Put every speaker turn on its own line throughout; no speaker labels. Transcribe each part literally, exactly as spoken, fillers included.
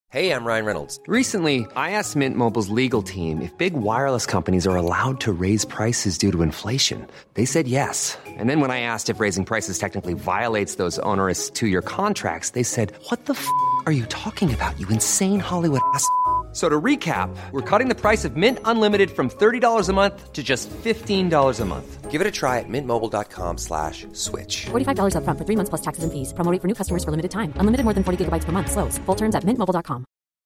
Hey, I'm Ryan Reynolds.
Recently, I asked Mint Mobile's legal team if big wireless companies are allowed to raise prices due to inflation. They said yes. And then when I asked if raising prices technically violates those onerous two-year contracts, they said, what the f*** are you talking about, you insane Hollywood ass f- So to recap, we're cutting the price of Mint Unlimited from thirty dollars a month to just fifteen dollars a month.
Give it a try at mintmobile.com slash switch.
forty-five dollars up front for three months plus taxes and fees. Promo rate for new customers for limited time. Unlimited more than forty gigabytes per month. Slows full terms at mint mobile dot com.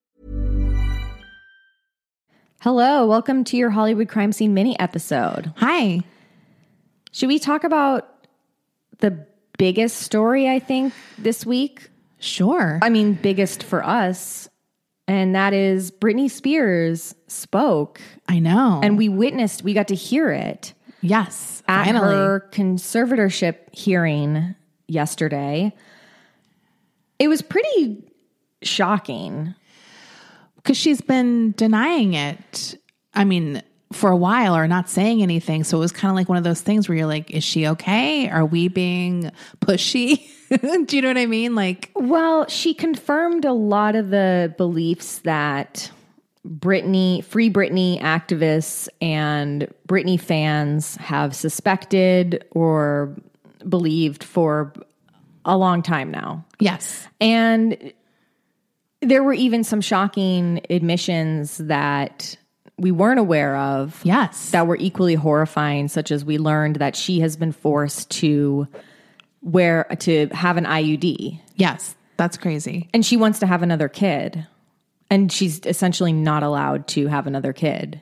Hello, welcome to your Hollywood Crime Scene mini episode.
Hi.
Should we talk about the biggest story, I think, this week?
Sure.
I mean, biggest for us. And that is Britney Spears spoke.
I know.
And we witnessed, we got to hear it.
Yes.
At
finally.
her conservatorship hearing yesterday. It was pretty shocking.
Because she's been denying it, I mean, for a while or not saying anything. So it was kind of like one of those things where you're like, is she okay? Are we being pushy? Do you know what I mean? Like,
well, she confirmed a lot of the beliefs that Britney, Free Britney activists and Britney fans have suspected or believed for a long time now.
yes.
And there were even some shocking admissions that we weren't aware of.
Yes.
That were equally horrifying, such as we learned that she has been forced to wear, to have an I U D.
Yes. That's crazy.
And she wants to have another kid. And she's essentially not allowed to have another kid.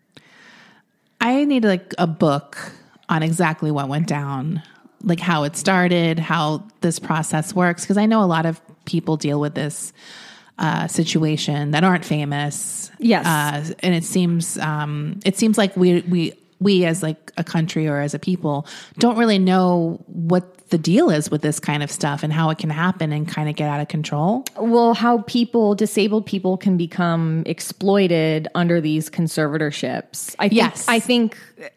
I need like a book on exactly what went down, like how it started, how this process works. Because I know a lot of people deal with this uh, situation that aren't famous.
Yes.
Uh, and it seems, um, it seems like we, we, we as like a country or as a people don't really know what the deal is with this kind of stuff and how it can happen and kind of get out of control.
Well, how people, disabled people can become exploited under these conservatorships. I think,
Yes.
I think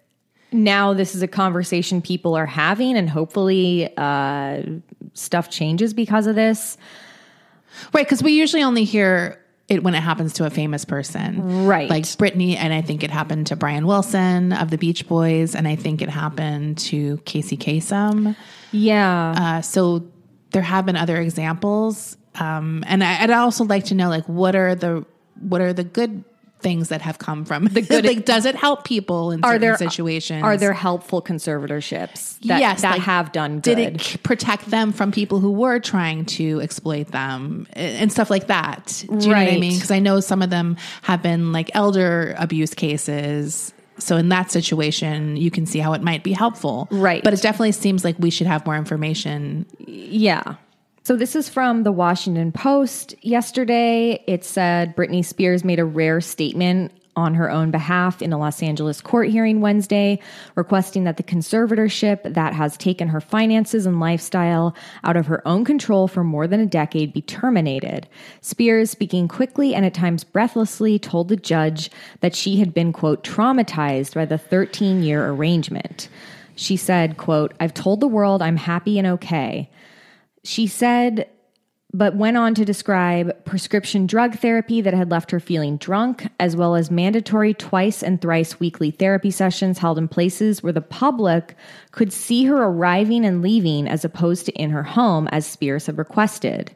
now this is a conversation people are having, and hopefully uh, stuff changes because of this.
Right, because we usually only hear it when it happens to a famous person.
Right.
Like Britney, and I think it happened to Brian Wilson of the Beach Boys, and I think it happened to Casey Kasem.
Yeah.
Uh, so there have been other examples. Um, and I, I'd also like to know, like, what are the what are the good things that have come from the good? Like, does it help people in
are
certain
there
situations?
Are there helpful conservatorships that,
yes,
that
like,
have done good?
Did it protect them from people who were trying to exploit them and stuff like that? Do you know what I
Right.
mean? Because I know some of them have been like elder abuse cases. So in that situation, you can see how it might be helpful.
Right.
But it definitely seems like we should have more information.
Yeah. So this is from the Washington Post yesterday. It said Britney Spears made a rare statement on her own behalf in a Los Angeles court hearing Wednesday, requesting that the conservatorship that has taken her finances and lifestyle out of her own control for more than a decade be terminated. Spears, speaking quickly and at times breathlessly, told the judge that she had been, quote, traumatized by the thirteen-year arrangement. She said, quote, "I've told the world I'm happy and okay." She said, but went on to describe prescription drug therapy that had left her feeling drunk, as well as mandatory twice and thrice weekly therapy sessions held in places where the public could see her arriving and leaving as opposed to in her home, as Spears had requested.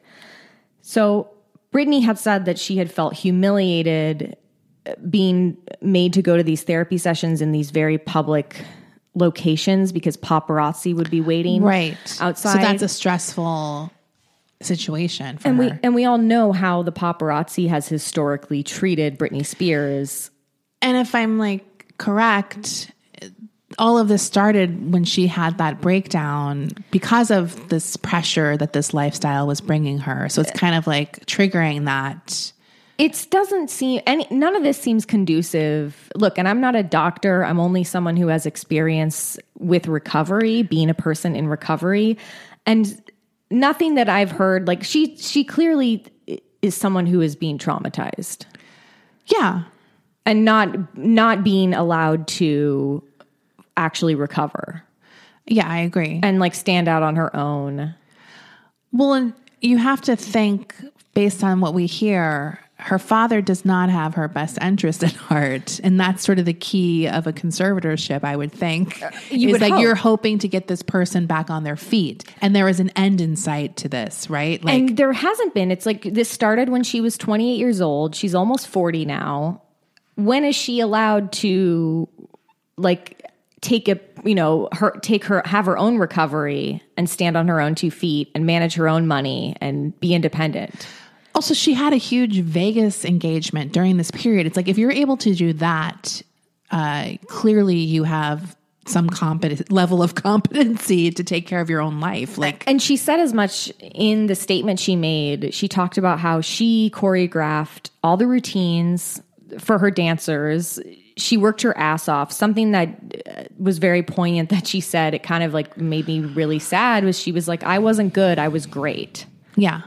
So Britney had said that she had felt humiliated being made to go to these therapy sessions in these very public locations because paparazzi would be waiting
right
outside.
So that's a stressful situation for
and
her.
we and we all know how the paparazzi has historically treated Britney Spears.
And if I'm like correct, all of this started when she had that breakdown because of this pressure that this lifestyle was bringing her. So it's kind of like triggering that.
It doesn't seem any none of this seems conducive. Look, and I'm not a doctor. I'm only someone who has experience with recovery, being a person in recovery. And nothing that I've heard, like she she clearly is someone who is being traumatized.
Yeah.
And not not being allowed to actually recover.
Yeah, I agree.
And like stand out on her own.
Well, and you have to think based on what we hear, her father does not have her best interest at heart. And that's sort of the key of a conservatorship, I would think.
You
is
would
like
hope.
you're hoping to get this person back on their feet. And there is an end in sight to this, right? Like,
and there hasn't been. It's like this started when she was twenty-eight years old. She's almost forty now. When is she allowed to like take a, you know, her, take her, have her own recovery and stand on her own two feet and manage her own money and be independent?
also, she had a huge Vegas engagement during this period. It's like, if you're able to do that, uh, clearly you have some competent level of competency to take care of your own life. Like,
and she said as much in the statement she made. She talked about how she choreographed all the routines for her dancers. She worked her ass off. Something that was very poignant that she said, it kind of like made me really sad, was she was like, I wasn't good, I was great.
yeah.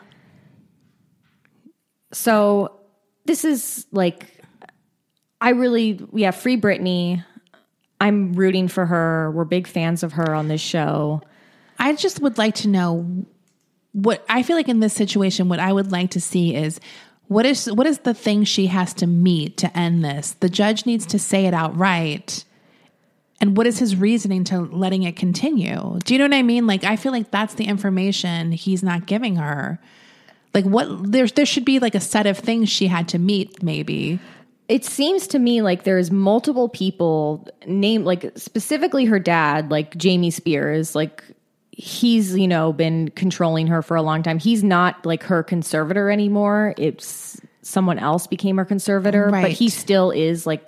So this is like, I really, yeah, free Britney. I'm rooting for her. We're big fans of her on this show.
I just would like to know what, I feel like in this situation, what I would like to see is, what is what is the thing she has to meet to end this? The judge needs to say it outright. And what is his reasoning to letting it continue? Do you know what I mean? Like, I feel like that's the information he's not giving her. Like, what, there, there should be like a set of things she had to meet, maybe.
It seems to me like there's multiple people named, like specifically her dad, like Jamie Spears, like he's, you know, been controlling her for a long time. He's not like her conservator anymore. It's someone else became her conservator,
Right.
but he still is like,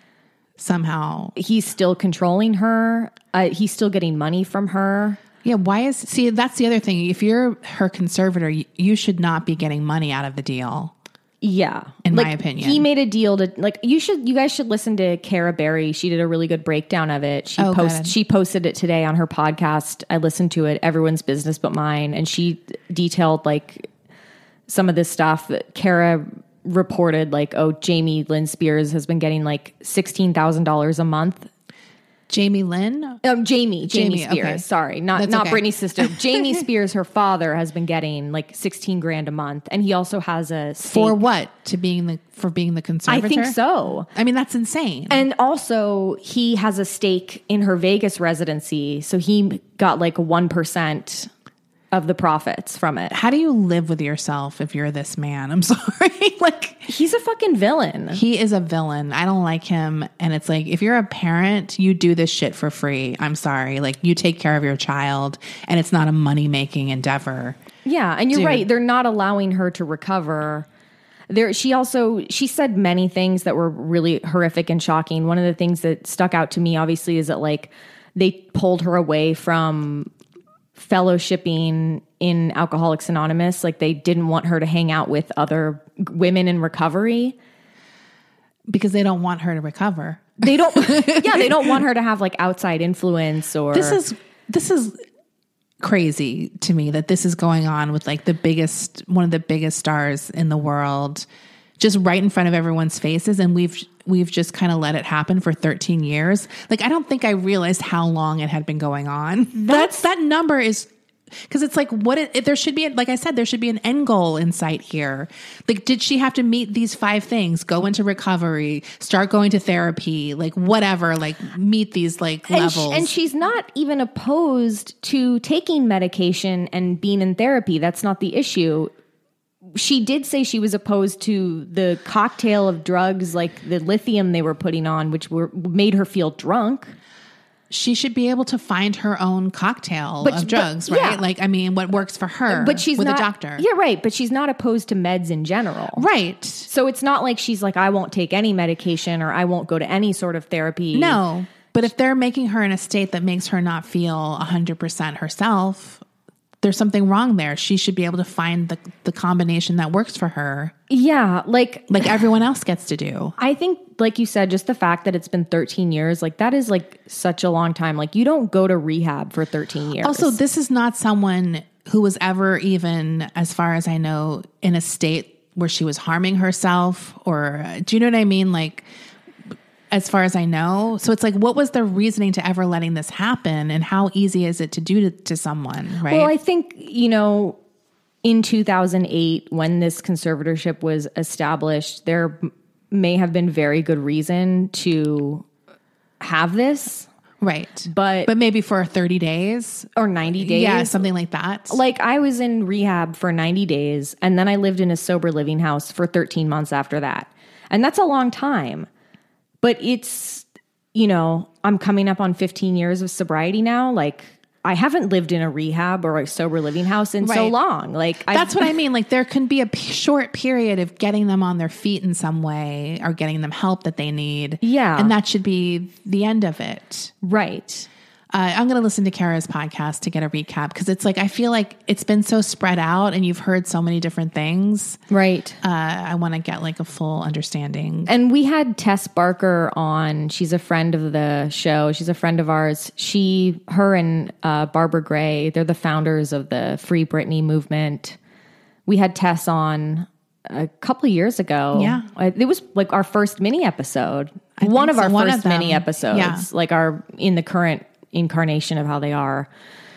Somehow.
he's still controlling her. Uh, he's still getting money from her.
Yeah, why is, see, that's the other thing. If you're her conservator, you, you should not be getting money out of the deal.
Yeah.
In
Like,
my opinion.
He made a deal to, like, you should, you guys should listen to Cara Berry. She did a really good breakdown of it. She
Oh,
post,
good.
she posted it today on her podcast. I listened to it, Everyone's Business But Mine. And she detailed like some of this stuff. Cara reported like, oh, Jamie Lynn Spears has been getting like sixteen thousand dollars a month.
Jamie Lynn?
Um, Jamie, Jamie,
Jamie,
Spears.
okay.
Sorry, not
That's
not
okay.
Britney's sister. Jamie Spears, her father, has been getting like sixteen grand a month, and he also has a stake.
For what? To being the, for being the
I
conservator?
think so.
I mean, that's insane.
And also, he has a stake in her Vegas residency, so he got like one percent of the profits from it.
How do you live with yourself if you're this man? I'm sorry. Like,
He's a fucking villain.
he is a villain. I don't like him. And it's like, if you're a parent, you do this shit for free. I'm sorry. Like, you take care of your child, and it's not a money-making endeavor.
Yeah, and you're
Dude.
right. They're not allowing her to recover. There, she also she said many things that were really horrific and shocking. One of the things that stuck out to me, obviously, is that like they pulled her away from fellowshipping in Alcoholics Anonymous. Like they didn't want her to hang out with other women in recovery.
Because they don't want her to recover.
They don't. Yeah, they don't want her to have like outside influence or
This is this is crazy to me that this is going on with like the biggest, one of the biggest stars in the world, just right in front of everyone's faces, and we've we've just kind of let it happen for thirteen years. Like, I don't think I realized how long it had been going on. That's that number is. Because it's like, what it, it, there should be, like I said, there should be an end goal in sight here. Like, did she have to meet these five things? Go into recovery, start going to therapy, like whatever, like meet these like
And, sh-
levels.
and she's not even opposed to taking medication and being in therapy. That's not the issue. She did say she was opposed to the cocktail of drugs, like the lithium they were putting on, which were made her feel drunk.
She should be able to find her own cocktail
But-
of
but-
drugs,
yeah.
right? Like, I mean, what works for her
But she's
with
not
a doctor.
Yeah, right. But she's not opposed to meds in general.
Right.
So it's not like she's like, I won't take any medication or I won't go to any sort of therapy.
No. But if they're making her in a state that makes her not feel one hundred percent herself, there's something wrong there. She should be able to find the, the combination that works for her,
Yeah, like
like everyone else gets to do.
I think, like you said, just the fact that it's been thirteen years, like that is like such a long time. Like you don't go to rehab for thirteen years.
Also, this is not someone who was ever even, as far as I know, in a state where she was harming herself, or do you know what I mean? Like, as far as I know. So it's like, what was the reasoning to ever letting this happen, and how easy is it to do to, to someone, right?
Well, I think, you know, in two thousand eight, when this conservatorship was established, there may have been very good reason to have this.
Right.
But
but maybe for thirty days
or ninety days.
Yeah, something like that.
Like I was in rehab for ninety days and then I lived in a sober living house for thirteen months after that. And that's a long time. But it's, you know, I'm coming up on fifteen years of sobriety now. Like I haven't lived in a rehab or a sober living house in
Right.
so long. Like
That's
I've,
what I mean. Like there can be a p- short period of getting them on their feet in some way or getting them help that they need.
Yeah.
And that should be the end of it.
Right.
Uh, I'm going to listen to Kara's podcast to get a recap because it's like, I feel like it's been so spread out and you've heard so many different things.
Right.
Uh, I want to get like a full understanding.
And we had Tess Barker on. She's a friend of the show. She's a friend of ours. She, her and uh, Barbara Gray, they're the founders of the Free Britney movement. We had Tess on a couple of years ago.
Yeah.
It was like our first mini episode.
I
One
think
of
so.
our
One
first
of
mini
them.
episodes.
Yeah.
Like our, in the current incarnation of how they are.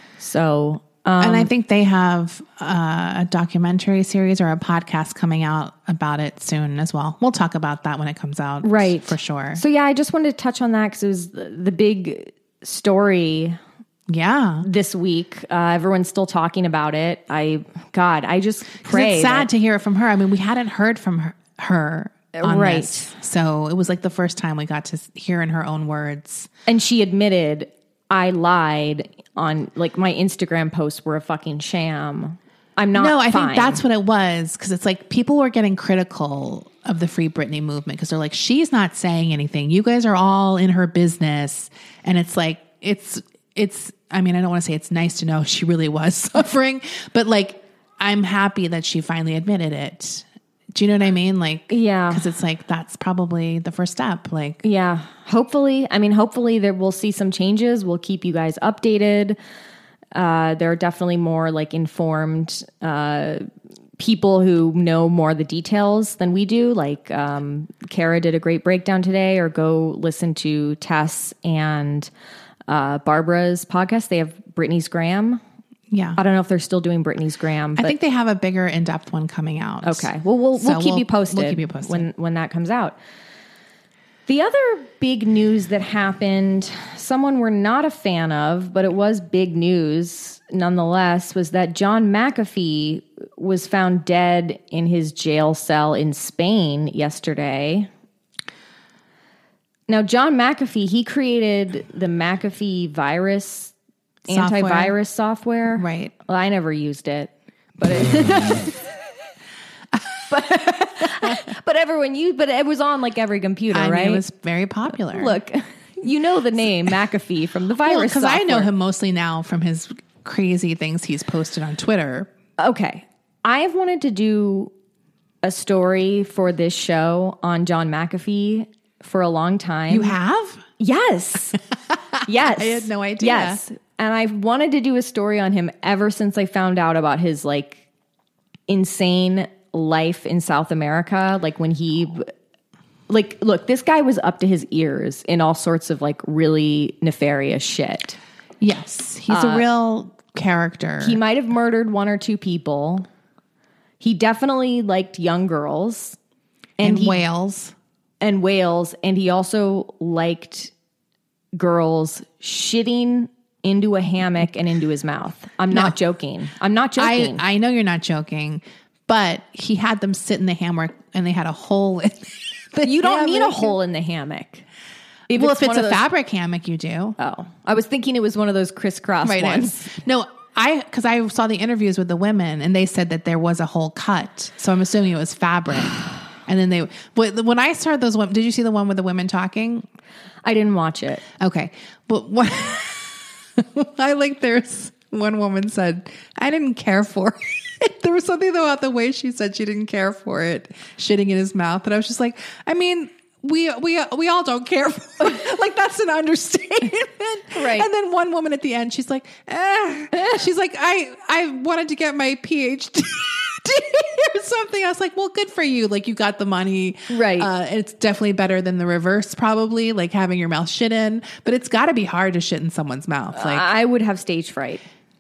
So, um,
and I think they have uh, a documentary series or a podcast coming out about it soon as well. We'll talk about that when it comes out.
right.
For sure.
So yeah, I just wanted to touch on that because it was the, the big story
yeah.
this week. Uh, everyone's still talking about it. I, God, I just pray.
It's sad
that-
to hear it from her. I mean, we hadn't heard from her, her on
Right.
this. So it was like the first time we got to hear in her own words.
And she admitted, I lied on, like, my Instagram posts were a fucking sham. I'm not
No, I
fine.
think that's what it was. Because it's like people were getting critical of the Free Britney movement because they're like, she's not saying anything. You guys are all in her business. And it's like, it's, it's, I mean, I don't want to say it's nice to know she really was suffering, but like, I'm happy that she finally admitted it. Do you know what I mean? Like,
Yeah.
because it's like, that's probably the first step. Like,
Yeah. Hopefully, I mean, hopefully there we'll see some changes. We'll keep you guys updated. Uh, there are definitely more like informed uh, people who know more of the details than we do. Like um, Kara did a great breakdown today, or go listen to Tess and uh, Barbara's podcast. They have Brittany's Graham.
yeah.
I don't know if they're still doing Brittany's Graham.
I
But
think they have a bigger in-depth one coming out.
okay. Well, we'll
So
we'll keep
we'll-
you posted.
we'll keep you posted.
when when that comes out. The other big news that happened, someone we're not a fan of, but it was big news nonetheless, was that John McAfee was found dead in his jail cell in Spain yesterday. Now, John McAfee, he created the McAfee virus,
Software.
antivirus software.
Right.
Well, I never used it, but it, but, but everyone used, but it was on like every computer,
I
right?
mean, it was very popular.
Look, you know the name McAfee from the virus
because I know
software.
him mostly now from his crazy things he's posted on Twitter.
Okay. I have wanted to do a story for this show on John McAfee for a long time.
You have?
Yes. Yes.
I had no idea.
Yes. And I've wanted to do a story on him ever since I found out about his like insane life in South America. Like when he, like, look, this guy was up to his ears in all sorts of like really nefarious shit.
Yes. He's a real character.
He might have murdered one or two people. He definitely liked young girls
in
and he,
Wales.
and whales, and he also liked girls shitting into a hammock and into his mouth. I'm not joking. I'm not
I,
joking.
I know you're not joking, but he had them sit in the hammock and they had a hole in the
you don't need a
hammock.
hole in the hammock. If
Well, if it's
one
a
of those-
fabric hammock, you do.
Oh, I was thinking it was one of those crisscross
Right.
ones.
No, I because I saw the interviews with the women and they said that there was a whole cut. So I'm assuming it was fabric. And then they wh- when I started those women, did you see the one with the women talking?
I didn't watch it.
Okay, but what I like, there's one woman said, "I didn't care for it." There was something about the way she said she didn't care for it, shitting in his mouth, and I was just like, I mean. We we we all don't care for it. Like that's an understatement,
Right.
And then one woman at the end, she's like, eh. she's like, I I wanted to get my P H D or something. I was like, well, good for you. Like you got the money,
Right.
Uh, it's definitely better than the reverse, probably, like having your mouth shit in. But it's got to be hard to shit in someone's mouth. Like
I would have stage fright.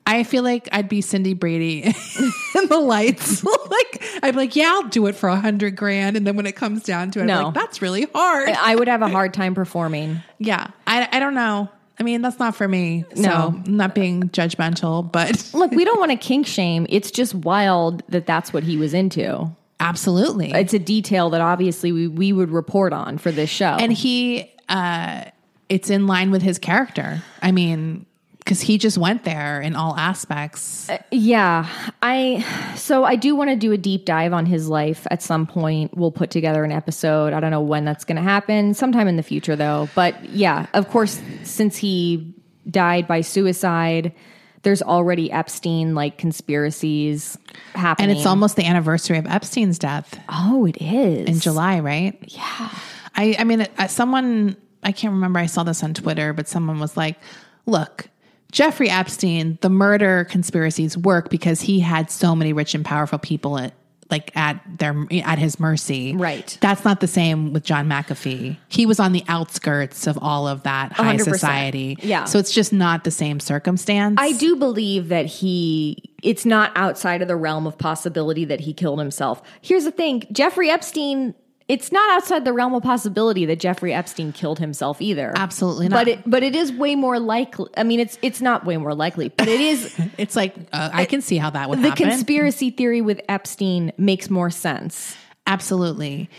I feel like I'd be Cindy Brady in the lights. Like, I'd be like, yeah, I'll do it for a hundred grand. And then when it comes down to it,
No.
I'm like, that's really hard.
I would have a hard time performing.
Yeah. I, I don't know. I mean, that's not for me. So
No.
I'm not being judgmental, but
Look, we don't want to kink shame. It's just wild that that's what he was into.
absolutely.
It's a detail that obviously we, we would report on for this show.
And he, uh, it's in line with his character. I mean, because he just went there in all aspects.
Yeah, I so I do want to do a deep dive on his life at some point. We'll put together an episode. I don't know when that's going to happen. Sometime in the future, though. But yeah, of course, since he died by suicide, there's already Epstein like conspiracies happening.
And it's almost the anniversary of Epstein's death
oh, it is
in July, right?
Yeah.
I, I mean, uh, someone, I can't remember, I saw this on Twitter, but someone was like, look, Jeffrey Epstein, the murder conspiracies work because he had so many rich and powerful people at, like at their at his mercy.
Right.
That's not the same with John McAfee. He was on the outskirts of all of that high
one hundred percent.
society.
Yeah.
So it's just not the same circumstance.
I do believe that he, it's not outside of the realm of possibility that he killed himself. Here's the thing, Jeffrey Epstein, it's not outside the realm of possibility that Jeffrey Epstein killed himself either.
Absolutely not.
But it, but it is way more likely. I mean, it's it's not way more likely, but it is.
It's like, uh, I can see how that would
The
happen.
conspiracy theory with Epstein makes more sense.
Absolutely.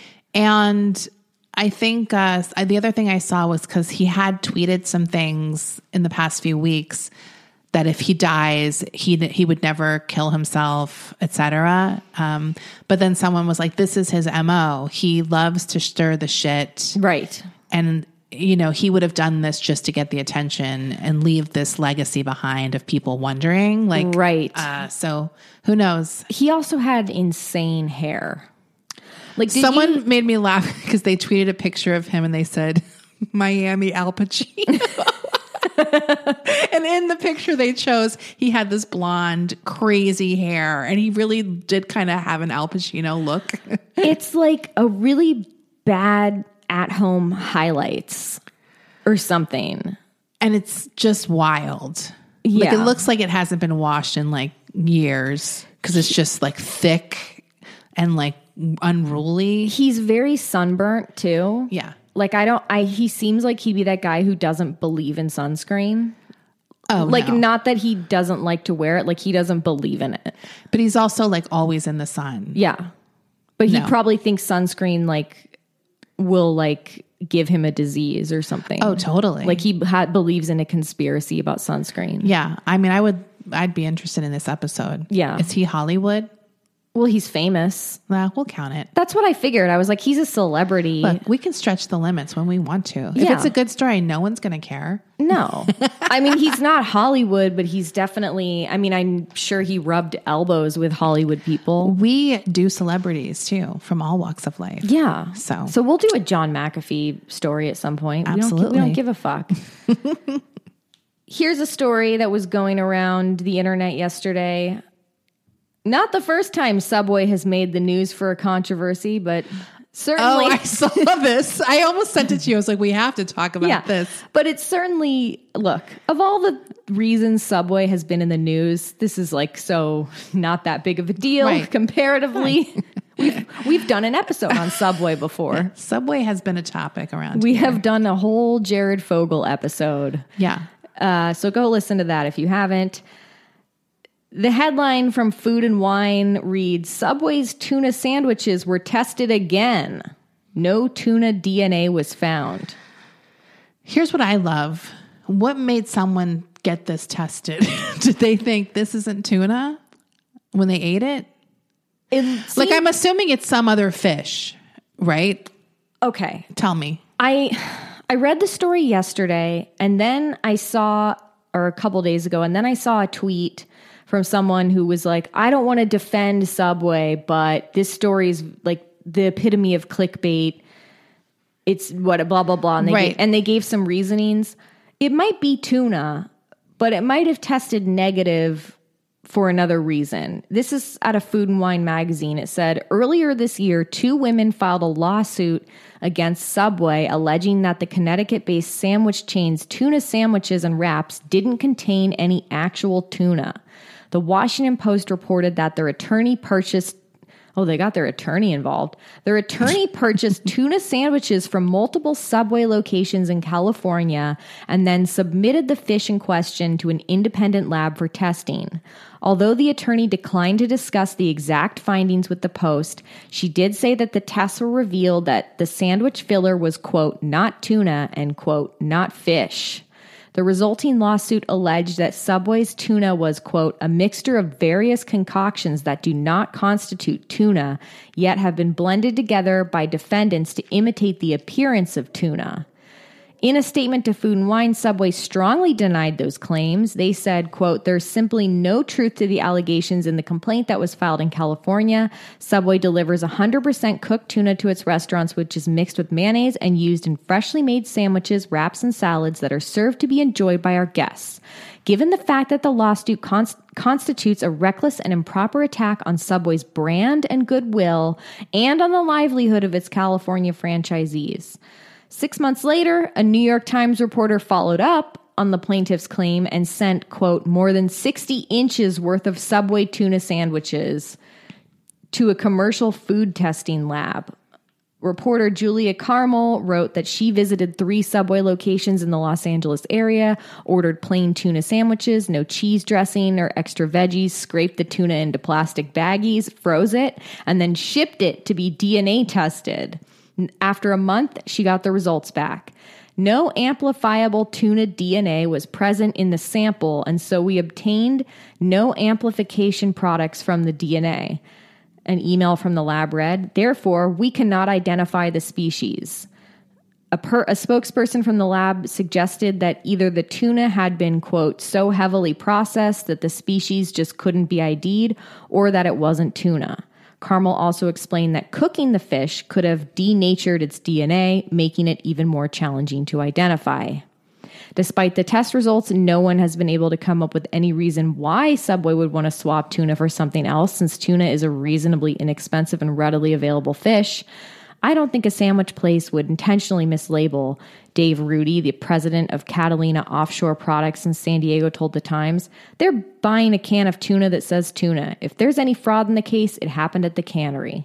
And I think uh, the other thing I saw was because he had tweeted some things in the past few weeks that if he dies, he he would never kill himself, et cetera. Um, but then someone was like, this is his M O. He loves to stir the shit.
Right.
And, you know, he would have done this just to get the attention and leave this legacy behind of people wondering. Like,
Right.
Uh, so who knows?
He also had insane hair. Like did
Someone
you-
made me laugh because they tweeted a picture of him and they said, Miami Al Pacino. And in the picture they chose, he had this blonde, crazy hair, and he really did kind of have an Al Pacino look.
It's like a really bad at-home highlights or something.
And it's just wild. Like,
Yeah.
it looks like it hasn't been washed in like years because it's just like thick and like unruly.
He's very sunburnt too.
Yeah.
Like I don't I he seems like he'd be that guy who doesn't believe in sunscreen.
Oh,
Like
no.
not that he doesn't like to wear it, like he doesn't believe in it.
But he's also like always in the sun.
Yeah. But he
No.
probably thinks sunscreen like will like give him a disease or something.
Oh, totally.
Like he ha- believes in a conspiracy about sunscreen.
Yeah. I mean, I would, I'd be interested in this episode.
Yeah.
Is he Hollywood?
Well, he's famous.
Well, we'll count it.
That's what I figured. I was like, he's a celebrity.
Look, we can stretch the limits when we want to. If
Yeah.
it's a good story, no one's going to care.
No. I mean, he's not Hollywood, but he's definitely, I mean, I'm sure he rubbed elbows with Hollywood people.
We do celebrities too, from all walks of life.
Yeah.
So-
so we'll do a John McAfee story at some point. We don't,
Absolutely.
we don't give a fuck. Here's a story that was going around the internet yesterday. Not the first time Subway has made the news for a controversy, but certainly.
Oh, I saw this. I almost sent it to you. I was like, we have to talk about
yeah,
this.
But it's certainly, look, of all the reasons Subway has been in the news, this is like so not that big of a deal
Right.
comparatively. we've, we've done an episode on Subway before.
Subway has been a topic around
We
here.
have done a whole Jared Fogle episode.
Yeah.
Uh, so go listen to that if you haven't. The headline from Food and Wine reads, Subway's tuna sandwiches were tested again. No tuna D N A was found.
Here's what I love. What made someone get this tested? Did they think this isn't tuna when they ate it?
It
Like,
seemed-
I'm assuming it's some other fish, right?
okay.
Tell me.
I I read the story yesterday and then I saw, or a couple days ago, and then I saw a tweet from someone who was like, I don't want to defend Subway, but this story is like the epitome of clickbait. It's what, blah, blah, blah. And they,
Right.
gave, and they gave some reasonings. It might be tuna, but it might have tested negative for another reason. This is out of Food and Wine magazine. It said, earlier this year, two women filed a lawsuit against Subway alleging that the Connecticut-based sandwich chain's tuna sandwiches and wraps didn't contain any actual tuna. The Washington Post reported that their attorney purchased Oh, they got their attorney involved. Their attorney purchased tuna sandwiches from multiple Subway locations in California and then submitted the fish in question to an independent lab for testing. Although the attorney declined to discuss the exact findings with the Post, she did say that the tests were revealed that the sandwich filler was, quote, not tuna and, quote, not fish. The resulting lawsuit alleged that Subway's tuna was, quote, a mixture of various concoctions that do not constitute tuna, yet have been blended together by defendants to imitate the appearance of tuna. In a statement to Food and Wine, Subway strongly denied those claims. They said, quote, there's simply no truth to the allegations in the complaint that was filed in California. Subway delivers one hundred percent cooked tuna to its restaurants, which is mixed with mayonnaise and used in freshly made sandwiches, wraps, and salads that are served to be enjoyed by our guests. Given the fact that the lawsuit const- constitutes a reckless and improper attack on Subway's brand and goodwill and on the livelihood of its California franchisees. Six months later, a New York Times reporter followed up on the plaintiff's claim and sent, quote, more than sixty inches worth of Subway tuna sandwiches to a commercial food testing lab. Reporter Julia Carmel wrote that she visited three Subway locations in the Los Angeles area, ordered plain tuna sandwiches, no cheese dressing or extra veggies, scraped the tuna into plastic baggies, froze it, and then shipped it to be D N A tested. After a month, she got the results back. No amplifiable tuna D N A was present in the sample, and so we obtained no amplification products from the D N A. An email from the lab read, therefore, we cannot identify the species. A, per- a spokesperson from the lab suggested that either the tuna had been, quote, so heavily processed that the species just couldn't be I D'd, or that it wasn't tuna. Carmel also explained that cooking the fish could have denatured its D N A, making it even more challenging to identify. Despite the test results, no one has been able to come up with any reason why Subway would want to swap tuna for something else, since tuna is a reasonably inexpensive and readily available fish. I don't think a sandwich place would intentionally mislabel. Dave Rudy, the president of Catalina Offshore Products in San Diego, told The Times, they're buying a can of tuna that says tuna. If there's any fraud in the case, it happened at the cannery.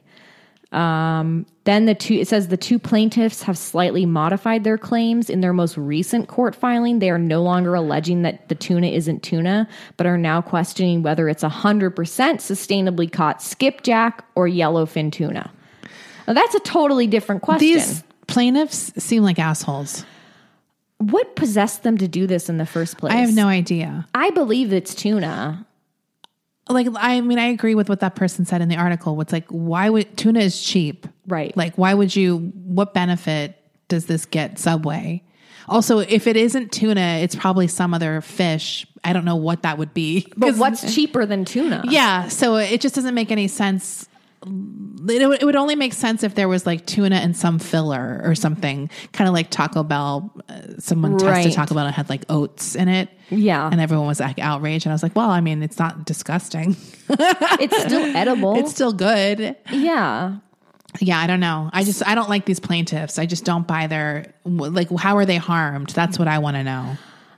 Um, then the two, it says the two plaintiffs have slightly modified their claims. In their most recent court filing, they are no longer alleging that the tuna isn't tuna, but are now questioning whether it's one hundred percent sustainably caught skipjack or yellowfin tuna. Now, that's a totally different question.
These plaintiffs seem like assholes.
What possessed them to do this in the first place?
I have no idea.
I believe it's tuna.
Like, I mean, I agree with what that person said in the article. It's like, why would tuna is cheap,
right?
Like, why would you? What benefit does this get Subway? Also, if it isn't tuna, it's probably some other fish. I don't know what that would be.
But what's cheaper than tuna?
Yeah, so it just doesn't make any sense. It would, it would only make sense if there was like tuna and some filler or something, kind of like Taco Bell. Uh, someone
right.
tested Taco Bell and had like oats in it.
Yeah.
And everyone was like outraged. And I was like, well, I mean, it's not disgusting.
It's still edible.
It's still good.
Yeah.
Yeah, I don't know. I just, I don't like these plaintiffs. I just don't buy their, like, how are they harmed? That's what I want to know.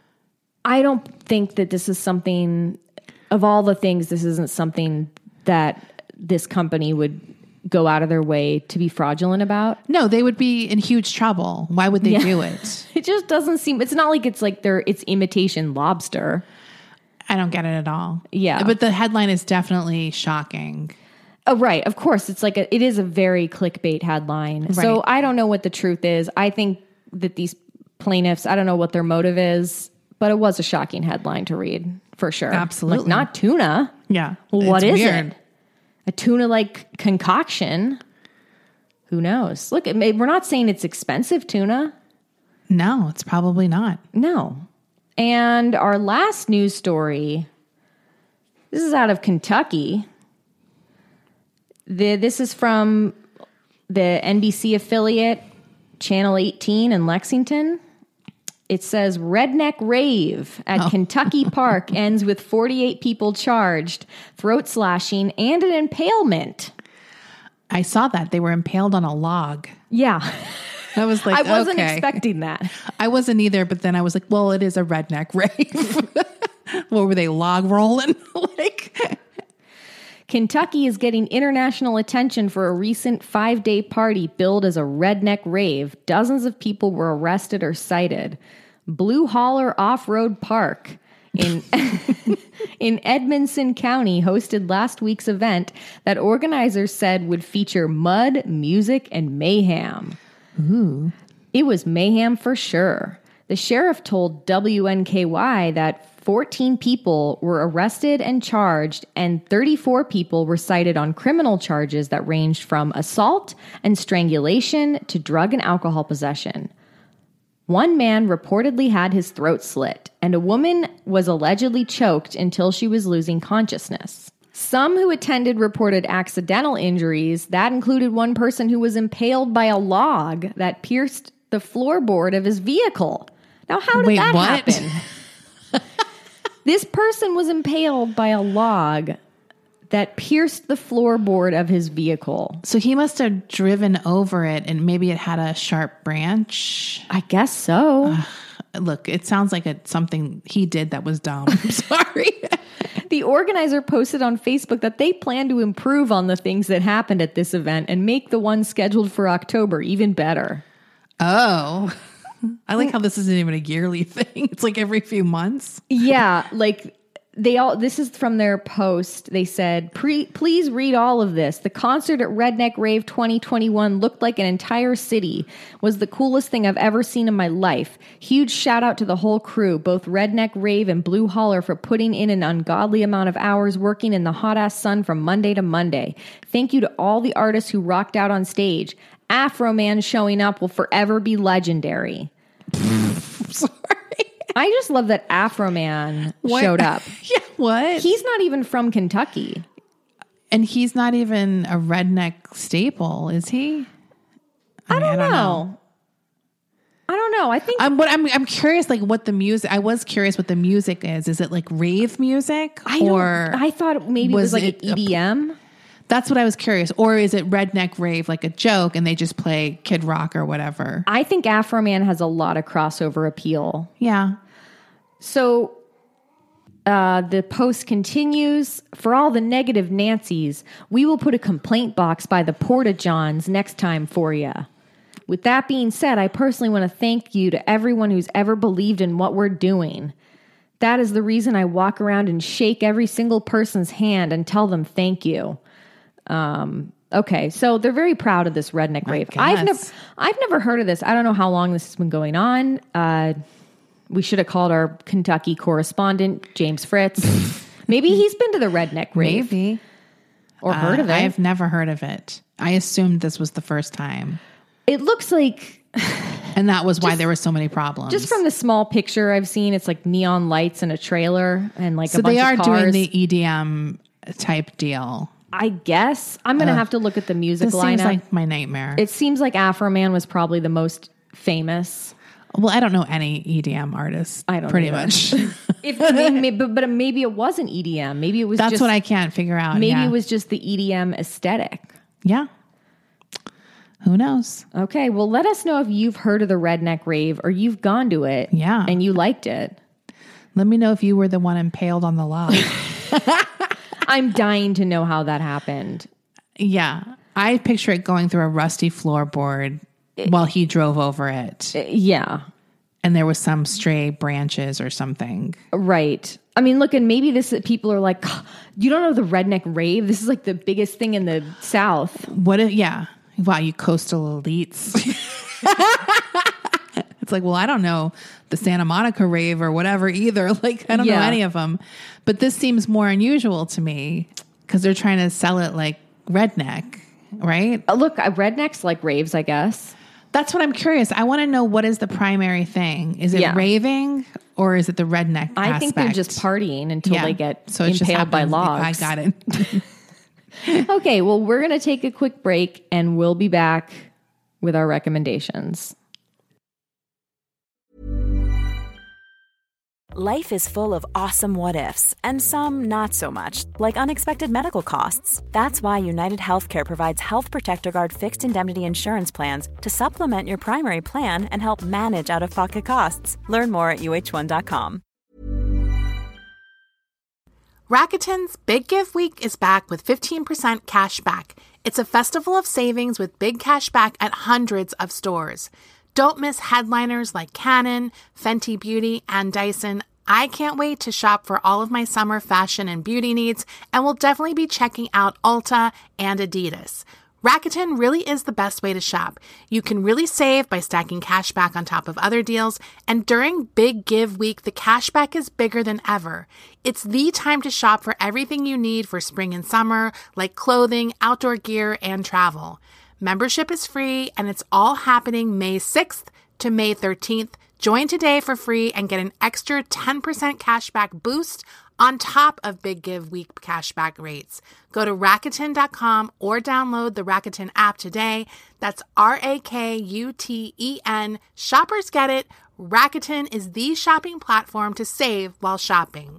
I don't think that this is something, of all the things, this isn't something that this company would go out of their way to be fraudulent about.
No, they would be in huge trouble. Why would they yeah. do it?
It just doesn't seem, it's not like it's like they're, it's imitation lobster.
I don't get it at all.
Yeah.
But the headline is definitely shocking.
Oh, right. Of course. It's like, a, it is a very clickbait headline. Right. So I don't know what the truth is. I think that these plaintiffs, I don't know what their motive is, but it was a shocking headline to read for sure.
Absolutely.
Like, not tuna.
Yeah.
What is
weird.
it? A tuna-like concoction? Who knows? Look, it may, we're not saying it's expensive tuna.
No, it's probably not.
No. And our last news story, this is out of Kentucky. The, this is from the N B C affiliate, Channel eighteen in Lexington. It says, redneck rave at oh. Kentucky Park ends with forty-eight people charged, throat slashing, and an impalement.
I saw that. They were impaled on a log.
Yeah.
I was like,
I wasn't
okay.
expecting that.
I wasn't either, but then I was like, well, it is a redneck rave. What were they, log rolling? Like,
Kentucky is getting international attention for a recent five-day party billed as a redneck rave. Dozens of people were arrested or cited. Blue Holler Off-Road Park in in Edmonson County hosted last week's event that organizers said would feature mud, music, and mayhem.
Ooh.
It was mayhem for sure. The sheriff told W N K Y that fourteen people were arrested and charged, and thirty-four people were cited on criminal charges that ranged from assault and strangulation to drug and alcohol possession. One man reportedly had his throat slit, and a woman was allegedly choked until she was losing consciousness. Some who attended reported accidental injuries. That included one person who was impaled by a log that pierced the floorboard of his vehicle. Now, how did
Wait,
that
what?
happen? This person was impaled by a log that pierced the floorboard of his vehicle.
So he must have driven over it and maybe it had a sharp branch.
I guess so.
Uh, look, it sounds like it's something he did that was dumb. I'm sorry.
The organizer posted on Facebook that they plan to improve on the things that happened at this event and make the one scheduled for October even better.
Oh, I like how this isn't even a yearly thing. It's like every few months.
Yeah, like they all, this is from their post. They said, Pre, please read all of this. The concert at Redneck Rave twenty twenty-one looked like an entire city. Was the coolest thing I've ever seen in my life. Huge shout out to the whole crew, both Redneck Rave and Blue Holler, for putting in an ungodly amount of hours working in the hot ass sun from Monday to Monday. Thank you to all the artists who rocked out on stage. Afro Man showing up will forever be legendary.
Sorry.
I just love that Afro Man
What?
showed up.
Yeah, what?
He's not even from Kentucky.
And he's not even a redneck staple, is he?
I,
mean,
don't,
I don't
know.
know.
I don't know. I think
I'm, but I'm, I'm curious, like what the music. I was curious what the music is. Is it like rave music,
I
or
don't, I thought maybe it was
was
like
it
an E D M.
that's what I was curious. Or is it redneck rave, like a joke, and they just play Kid Rock or whatever?
I think Afro Man has a lot of crossover appeal.
Yeah.
So uh, the post continues. For all the negative Nancys, we will put a complaint box by the Porta Johns next time for you. With that being said, I personally want to thank you to everyone who's ever believed in what we're doing. That is the reason I walk around and shake every single person's hand and tell them thank you. Um, okay, so they're very proud of this redneck rave. I've never, I've never heard of this. I don't know how long this has been going on. Uh, we should have called our Kentucky correspondent, James Fritz. Maybe he's been to the redneck rave.
Maybe.
Or heard
Uh,
of it.
I've never heard of it. I assumed this was the first time.
It looks like,
And that was why there were so many problems.
just from the small picture I've seen, it's like neon lights and a trailer and like
so
a bunch
they are
of cars.
doing the E D M type deal.
I guess. I'm going to have to look at the music
This
lineup.
seems like my nightmare.
It seems like Afro Man was probably the most famous.
well, I don't know any E D M artists.
I don't
pretty
either.
much.
If maybe, but, but maybe it wasn't E D M. Maybe it was
That's
just,
what I can't figure out.
maybe
yeah.
it was just the E D M aesthetic.
Yeah. Who knows?
Okay, well, let us know if you've heard of the redneck rave or you've gone to it.
Yeah.
And you liked it.
Let me know if you were the one impaled on the log.
I'm dying to know how that happened.
Yeah. I picture it going through a rusty floorboard while he drove over it.
Yeah,
And there was some stray branches or something.
right. I mean, look, and maybe this people are like, you don't know the redneck rave? This is like the biggest thing in the South.
What if, yeah. Wow, you coastal elites. It's like, well, I don't know the Santa Monica rave or whatever either. Like, I don't
Yeah.
know any of them. But this seems more unusual to me because they're trying to sell it like redneck, right?
Uh, Look, uh, rednecks like raves, I guess.
That's what I'm curious. I want to know, what is the primary thing? Is it
Yeah.
raving or is it the redneck
I think they're
aspect?
just partying until
Yeah.
they get
So it just
impaled by
happens.
logs.
I got it.
Okay, well, we're going to take a quick break and we'll be back with our recommendations.
Life is full of awesome what ifs, and some not so much, like unexpected medical costs. That's why United Healthcare provides Health Protector Guard fixed indemnity insurance plans to supplement your primary plan and help manage out of pocket costs. Learn more at U H one dot com.
Rakuten's Big Give Week is back with fifteen percent cash back. It's a festival of savings with big cash back at hundreds of stores. Don't miss headliners like Canon, Fenty Beauty, and Dyson. I can't wait to shop for all of my summer fashion and beauty needs, and will definitely be checking out Ulta and Adidas. Rakuten really is the best way to shop. You can really save by stacking cash back on top of other deals, and during Big Give Week, the cash back is bigger than ever. It's the time to shop for everything you need for spring and summer, like clothing, outdoor gear, and travel. Membership is free, and it's all happening May sixth to May thirteenth. Join today for free and get an extra ten percent cashback boost on top of Big Give Week cashback rates. Go to Rakuten dot com or download the Rakuten app today. That's R A K U T E N. Shoppers get it. Rakuten is the shopping platform to save while shopping.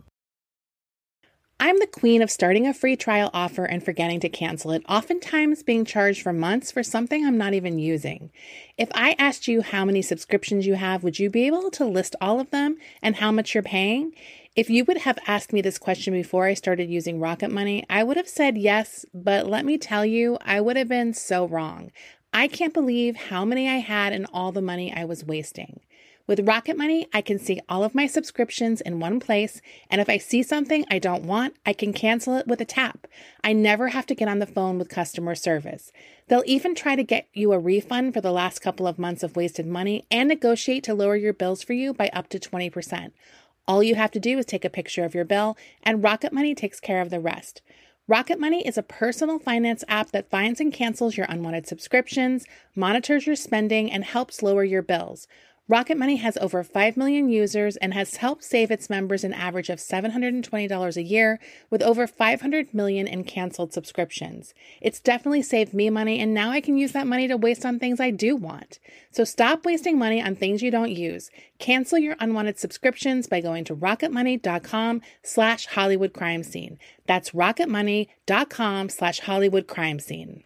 I'm the queen of starting a free trial offer and forgetting to cancel it, oftentimes being charged for months for something I'm not even using. If I asked you how many subscriptions you have, would you be able to list all of them and how much you're paying? If you would have asked me this question before I started using Rocket Money, I would have said yes, but let me tell you, I would have been so wrong. I can't believe how many I had and all the money I was wasting. With Rocket Money, I can see all of my subscriptions in one place, and if I see something I don't want, I can cancel it with a tap. I never have to get on the phone with customer service. They'll even try to get you a refund for the last couple of months of wasted money and negotiate to lower your bills for you by up to twenty percent. All you have to do is take a picture of your bill, and Rocket Money takes care of the rest. Rocket Money is a personal finance app that finds and cancels your unwanted subscriptions, monitors your spending, and helps lower your bills. Rocket Money has over five million users and has helped save its members an average of seven hundred twenty dollars a year with over five hundred million in canceled subscriptions. It's definitely saved me money, and now I can use that money to waste on things I do want. So stop wasting money on things you don't use. Cancel your unwanted subscriptions by going to rocketmoney.com slash Hollywood crime scene. That's rocketmoney.com slash Hollywood crime scene.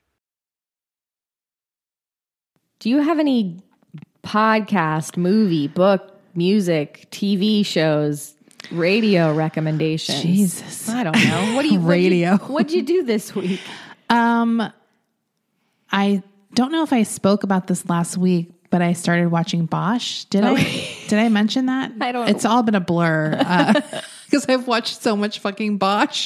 Do you have any podcast, movie, book, music, T V shows, radio recommendations?
Jesus.
I don't know. What do you
radio?
What'd you, what'd you do this week?
Um, I don't know if I spoke about this last week, but I started watching Bosch. Did
Oh.
I? Did I mention that?
I don't-
It's all been a blur because uh, I've watched so much fucking Bosch.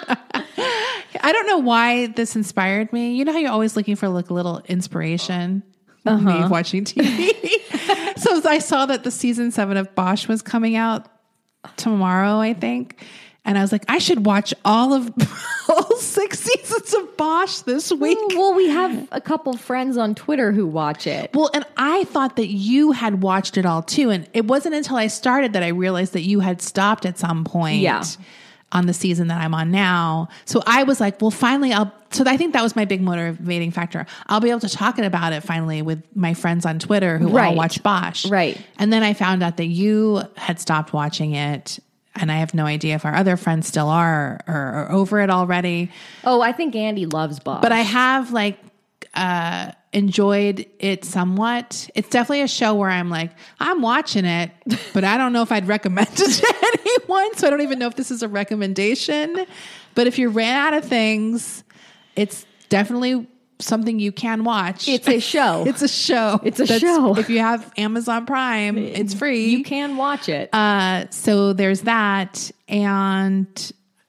I don't know why this inspired me. You know how you're always looking for like a little inspiration. Uh-huh. Me watching T V. So I saw that the season seven of Bosch was coming out tomorrow, I think. And I was like, I should watch all of all six seasons of Bosch this week.
Well, we have a couple friends on Twitter who watch it.
Well, and I thought that you had watched it all too. And it wasn't until I started that I realized that you had stopped at some point.
Yeah.
On the season that I'm on now. So I was like, well, finally I'll, so I think that was my big motivating factor. I'll be able to talk about it finally with my friends on Twitter who
Right.
all watch Bosch.
Right.
And then I found out that you had stopped watching it. And I have no idea if our other friends still are or are over it already.
Oh, I think Andy loves Bosch.
But I have like, uh, enjoyed it somewhat. It's definitely a show where I'm like, I'm watching it, but I don't know if I'd recommend it to anyone. So I don't even know if this is a recommendation. But if you ran out of things, it's definitely something you can watch.
It's a show.
It's a show.
It's a
That's-
show.
If you have Amazon Prime, it's free.
You can watch it.
Uh, so there's that. And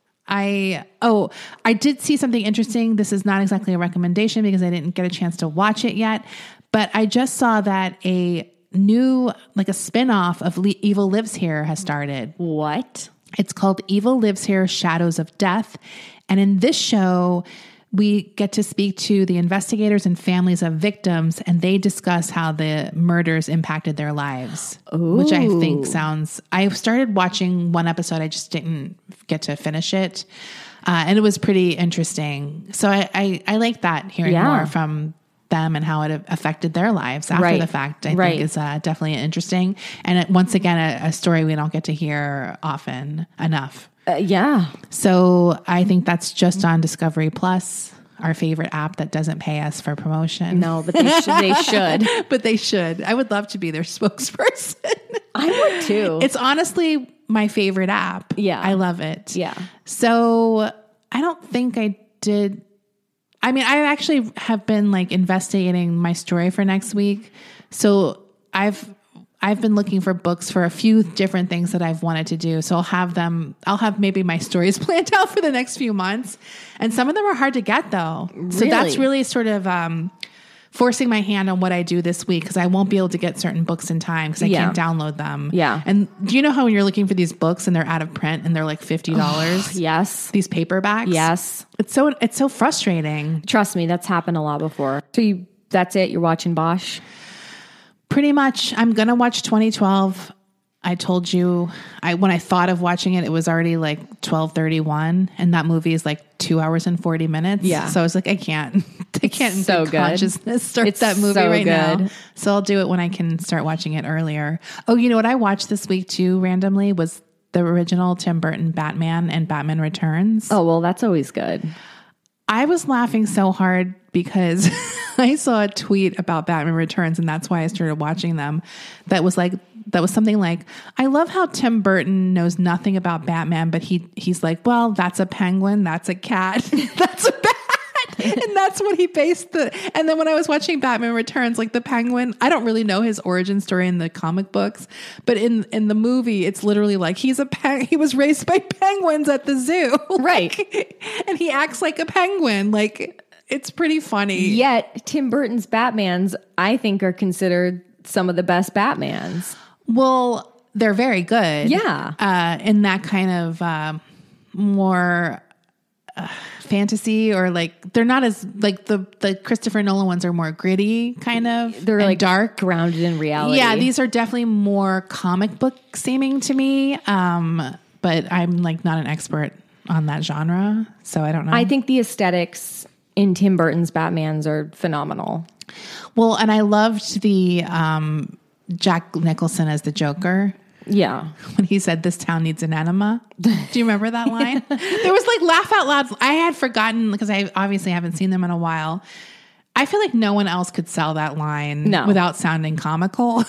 I, oh, I did see something interesting. This is not exactly a recommendation because I didn't get a chance to watch it yet, but I just saw that a new, like a spinoff of Le- Evil Lives Here has started.
What?
It's called Evil Lives Here, Shadows of Death. And in this show, we get to speak to the investigators and families of victims, and they discuss how the murders impacted their lives, Ooh. Which I think sounds... I started watching one episode. I just didn't get to finish it. Uh, and it was pretty interesting. So I, I, I like that, hearing
Yeah.
more from them and how it affected their lives after
Right.
the fact, I
Right.
think is uh, definitely interesting. And it, once again, a, a story we don't get to hear often enough.
Uh, yeah.
So I think that's just on Discovery Plus, our favorite app that doesn't pay us for promotion.
No, but they, sh- they should.
But they should. I would love to be their spokesperson.
I would too.
It's honestly my favorite app.
Yeah.
I love it.
Yeah.
So I don't think I did. I mean, I actually have been like investigating my story for next week. So I've, I've been looking for books for a few different things that I've wanted to do. So I'll have them, I'll have maybe my stories planned out for the next few months. And some of them are hard to get though. So
Really?
that's really sort of, um, forcing my hand on what I do this week because I won't be able to get certain books in time because I
Yeah.
can't download them.
Yeah.
And do you know how when you're looking for these books and they're out of print and they're like fifty dollars?
Yes.
These paperbacks?
Yes.
It's so it's so frustrating.
Trust me, that's happened a lot before. So you, that's it. You're watching Bosch.
Pretty much. I'm going to watch twenty twelve. I told you I when I thought of watching it, it was already like twelve thirty-one and that movie is like two hours and forty minutes.
Yeah.
So I was like, I can't, I can't in
so
good
good.
consciousness start
It's
that movie
so
right now.
good.
So I'll do it when I can start watching it earlier. Oh, you know what I watched this week too, randomly, was the original Tim Burton Batman and Batman Returns.
Oh, well, that's always good.
I was laughing so hard because I saw a tweet about Batman Returns and that's why I started watching them. That was like, that was something like, I love how Tim Burton knows nothing about Batman, but he he's like, well, that's a penguin, that's a cat, that's a bat. And that's what he based the, and then when I was watching Batman Returns, like the penguin, I don't really know his origin story in the comic books, but in, in the movie, it's literally like, he's a peng, he was raised by penguins at the zoo.
Right.
Like, and he acts like a penguin. Like, it's pretty funny.
Yet Tim Burton's Batmans, I think, are considered some of the best Batmans.
Well, they're very good.
Yeah.
Uh, in that kind of uh, more uh, fantasy or like, they're not as, like the, the Christopher Nolan ones are more gritty kind of.
They're
and
like
dark.
grounded in reality.
Yeah, these are definitely more comic book seeming to me. Um, but I'm like not an expert on that genre. So I don't know.
I think the aesthetics in Tim Burton's Batmans are phenomenal.
Well, and I loved the um, Jack Nicholson as the Joker.
Yeah.
When he said, this town needs an enema. Do you remember that line? There was like laugh out loud. I had forgotten because I obviously haven't seen them in a while. I feel like no one else could sell that line
No.
without sounding comical.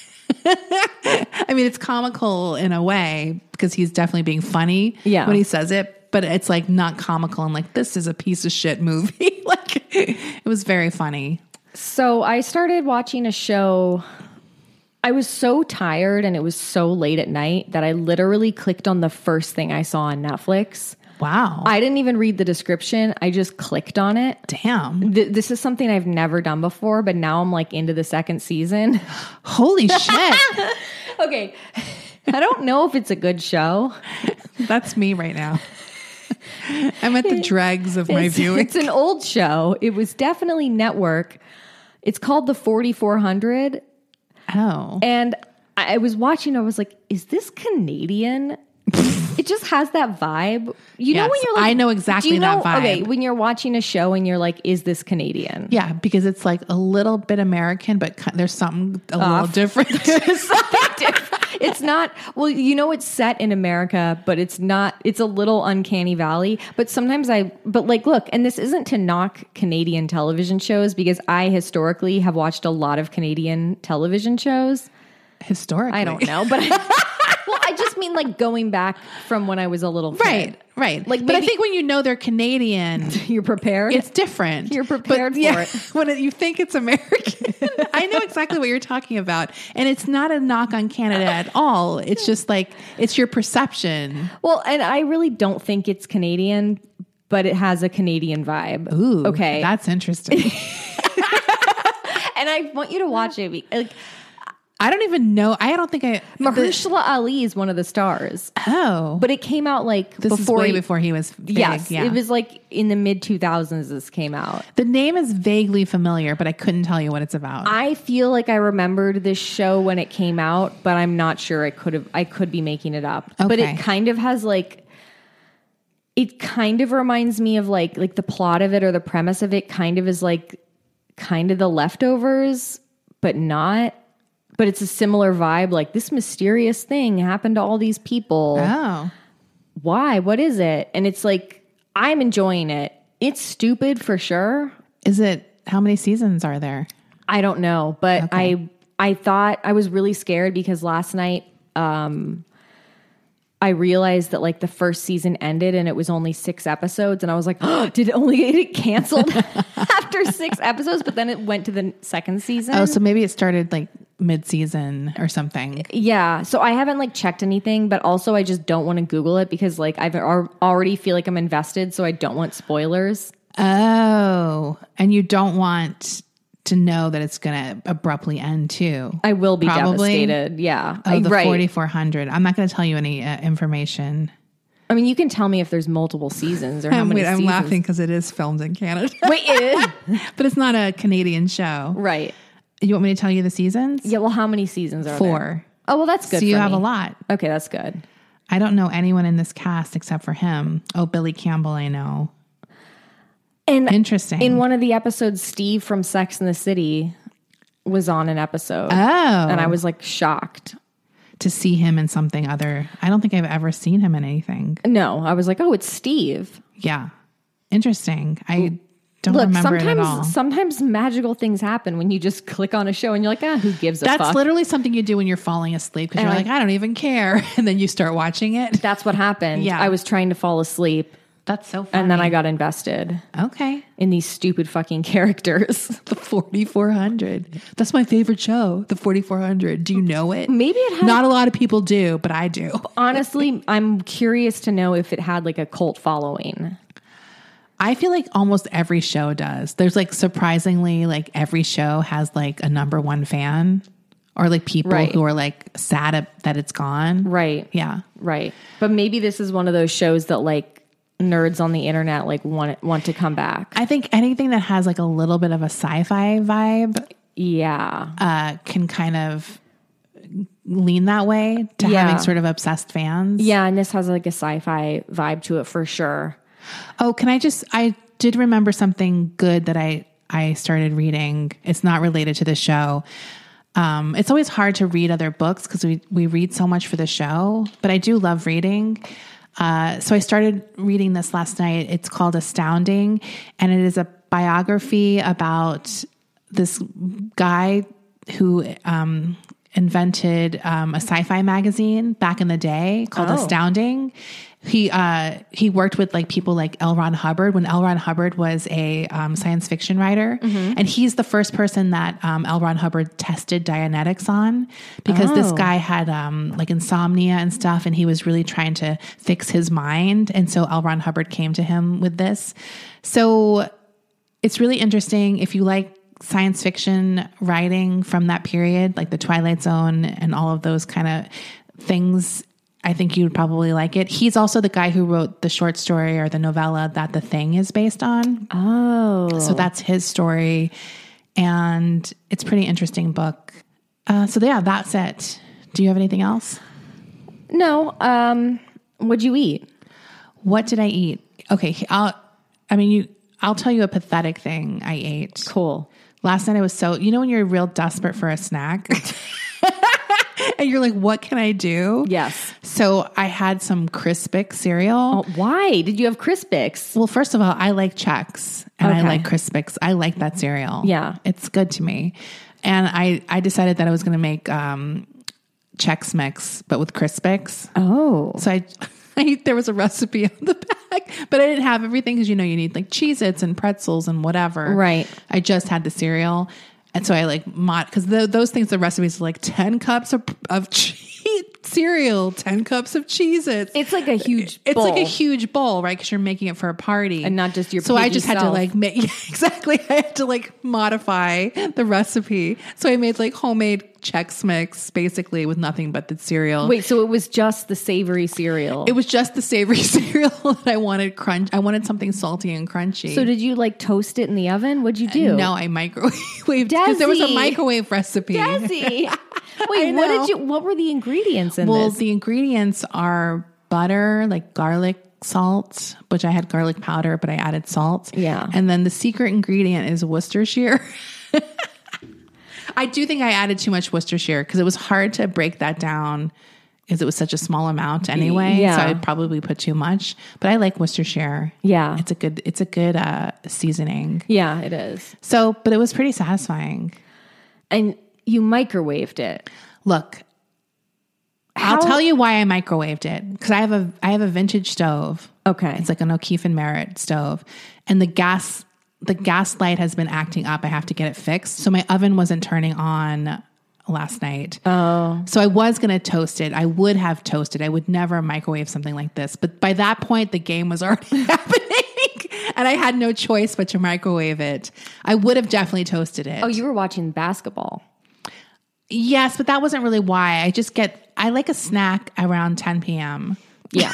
I mean, it's comical in a way because he's definitely being funny
Yeah.
when he says it, but it's like not comical and like, this is a piece of shit movie. Like it was very funny.
So I started watching a show. I was so tired and it was so late at night that I literally clicked on the first thing I saw on Netflix.
Wow.
I didn't even read the description. I just clicked on it.
Damn.
Th- this is something I've never done before, but now I'm like into the second season.
Holy shit.
Okay. I don't know if it's a good show.
That's me right now. I'm at the dregs of my
It's,
viewing.
it's an old show. It was definitely network. It's called The forty-four hundred.
Oh.
And I I was watching, I was like, is this Canadian? It just has that vibe. You know
Yes,
when you're like,
I know exactly
do you know,
that vibe.
Okay, when you're watching a show and you're like, is this Canadian?
Yeah, because it's like a little bit American, but ki- there's something a little different.
Something different. It's not, well, you know, it's set in America, but it's not, it's a little uncanny valley. But sometimes I, but like, look, and this isn't to knock Canadian television shows because I historically have watched a lot of Canadian television shows.
Historically.
I don't know, but I, well, I just mean like going back from when I was a little kid.
Right, right.
Like,
but I
maybe-
think when you know they're Canadian,
You're prepared?
it's different.
You're prepared
But, yeah,
for it.
When it, you think it's American, I know exactly what you're talking about. And it's not a knock on Canada at all. It's just like, it's your perception.
Well, and I really don't think it's Canadian, but it has a Canadian vibe.
Ooh,
okay.
That's interesting.
And I want you to watch it. Like,
I don't even know. I don't think I. the-
Mahershala Ali is one of the stars,
oh.
but it came out like
this
before
is way
he-
before he was big.
Yes,
yeah.
it was like in the mid two thousands. This came out.
The name is vaguely familiar, but I couldn't tell you what it's about.
I feel like I remembered this show when it came out, but I'm not sure. I could have. I could be making it up, but
Okay.
it kind of has like. It kind of reminds me of like like the plot of it or the premise of it. Kind of is like kind of The Leftovers, but not. But it's a similar vibe. Like this mysterious thing happened to all these people.
oh.
Why? What is it? And it's like, I'm enjoying it. It's stupid for sure.
Is it, how many seasons are there?
I don't know, but
Okay.
I I thought I was really scared because last night um, I realized that like the first season ended and it was only six episodes. And I was like, oh, did it only get canceled after six episodes? But then it went to the second season.
Oh, so maybe it started like mid-season or something.
Yeah. So I haven't like checked anything, but also I just don't want to Google it because like I've al- already feel like I'm invested. So I don't want spoilers.
Oh, and you don't want to know that it's going to abruptly end too.
I will be
Probably.
devastated. Yeah.
Oh, the
right.
forty-four hundred. I'm not going to tell you any uh, information.
I mean, you can tell me if there's multiple seasons or how many
Wait, I'm
seasons.
laughing because it is filmed in Canada.
Wait, it is?
But it's not a Canadian show.
Right.
You want me to tell you the seasons?
Yeah. Well, how many seasons are
Four.
there? Oh, well, that's good.
So you
for
have
me.
a lot.
Okay, that's good.
I don't know anyone in this cast except for him. Oh, Billy Campbell, I know.
And
Interesting.
in one of the episodes, Steve from Sex and the City was on an episode.
Oh.
And I was like shocked.
To see him in something other. I don't think I've ever seen him in anything.
No, I was like, oh, it's Steve.
Yeah. Interesting. I don't
Look,
remember it at all.
sometimes sometimes magical things happen when you just click on a show and you're like, ah, who gives a
That's
fuck?
literally something you do when you're falling asleep because
And
you're
I-
like, I don't even care. And then you start watching it.
That's what happened.
Yeah.
I was trying to fall asleep
That's so funny.
and then I got invested
Okay.
in these stupid fucking characters.
The forty-four hundred. That's my favorite show, The forty-four hundred. Do you know it?
Maybe it had
Not a lot of people do, but I do.
Honestly, I'm curious to know if it had like a cult following.
I feel like almost every show does. There's like surprisingly, like every show has like a number one fan or like people
Right.
who are like sad at, that it's gone.
Right.
Yeah.
Right. But maybe this is one of those shows that like nerds on the internet like want want to come back.
I think anything that has like a little bit of a sci-fi vibe
Yeah.
uh, can kind of lean that way to
Yeah.
having sort of obsessed fans.
Yeah, and this has like a sci-fi vibe to it for sure.
Oh, can I just, I did remember something good that I, I started reading. It's not related to the show. Um, it's always hard to read other books because we, we read so much for the show, but I do love reading. Uh, so I started reading this last night. It's called Astounding, and it is a biography about this guy who um, invented um, a sci-fi magazine back in the day called
Oh.
Astounding. He uh, he worked with like people like L. Ron Hubbard when L. Ron Hubbard was a um, science fiction writer, and he's the first person that um, L. Ron Hubbard tested Dianetics on because this
Oh.
guy had um, like insomnia and stuff, and he was really trying to fix his mind, and so L. Ron Hubbard came to him with this. So it's really interesting if you like science fiction writing from that period, like the Twilight Zone and all of those kind of things. I think you would probably like it. He's also the guy who wrote the short story or the novella that The Thing is based on.
Oh.
So that's his story. And it's a pretty interesting book. Uh, so yeah, that's it. Do you have anything else?
No. Um, what'd you eat?
What did I eat? Okay. I'll, I mean, you, I'll tell you a pathetic thing I ate.
Cool.
Last night I was so, you know, when you're real desperate for a snack and you're like, what can I do?
Yes.
So I had some Crispix cereal.
Oh, why did you have Crispix?
Well, first of all, I like Chex and I
Okay.
like Crispix. I like that cereal.
Yeah.
It's good to me. And I, I decided that I was going to make um, Chex Mix, but with Crispix.
Oh.
So I, I, there was a recipe on the back, but I didn't have everything because, you know, you need like Cheez-Its and pretzels and whatever.
Right.
I just had the cereal. And so I like mod, because those things, the recipes are like ten cups of, of che- cereal, ten cups of Cheez-Its.
It's like a huge
It's like a
bowl.
huge bowl, right? Because you're making it for a party.
And not just your
So I
piggy
just had to
self.
like make, exactly. I had to like modify the recipe. So I made like homemade Chex Mix basically with nothing but the cereal.
Wait, so it was just the savory cereal.
It was just the savory cereal that I wanted crunch. I wanted something salty and crunchy.
So did you like toast it in the oven? What'd you do?
No, I microwaved because there was a
Desi.
microwave recipe.
Desi.
I
Wait, what
know.
did you what were the ingredients in
Well,
this?
the ingredients are butter, like garlic salt, which I had garlic powder, but I added salt.
Yeah.
And then the secret ingredient is Worcestershire. I do think I added too much Worcestershire because it was hard to break that down because it was such a small amount anyway.
Yeah.
So I'd probably put too much, but I like Worcestershire.
Yeah.
It's a good, it's a good uh, seasoning.
Yeah, it is.
So, but it was pretty satisfying.
And you microwaved it.
Look, I'll tell you why I microwaved it. Because I have a I have a vintage stove.
Okay.
It's like an O'Keefe and Merritt stove. And the gas the gas light has been acting up. I have to get it fixed. So my oven wasn't turning on last night.
Oh.
So I was going to toast it. I would have toasted. I would never microwave something like this. But by that point, the game was already happening. And I had no choice but to microwave it. I would have definitely toasted it.
Oh, you were watching basketball.
Yes, but that wasn't really why. I just get, I like a snack around ten p.m.
Yeah.